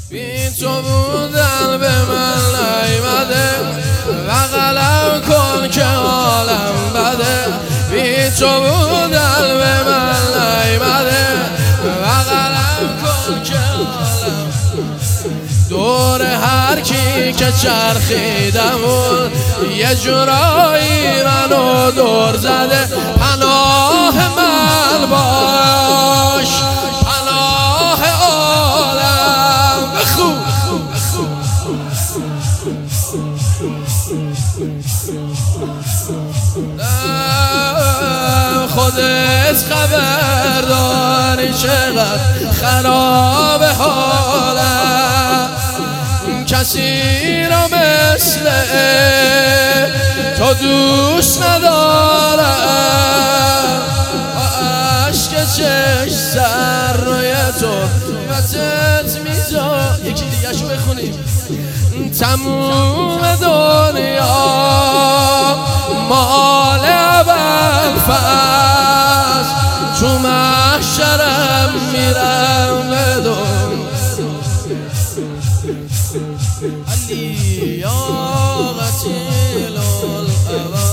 بی تو بودن به من نیمده و غلط کن که حالم بده. بی تو بودن به من نیمده و غلط کن که حالم دور هر کی که چرخیدمون یه جورایی منو دور زده. پناه من باش پناه عالم بخو خودت خبر داری چقدر خراب حالم. کسی را مثل تو دوست ندارم. عشق چشم سر روی تو وسط میزا. یکی دیگه شو بخونیم. تموم دنیا مال ابوالفضل تو محشرم میرم بدون علی یا قتیل الابد.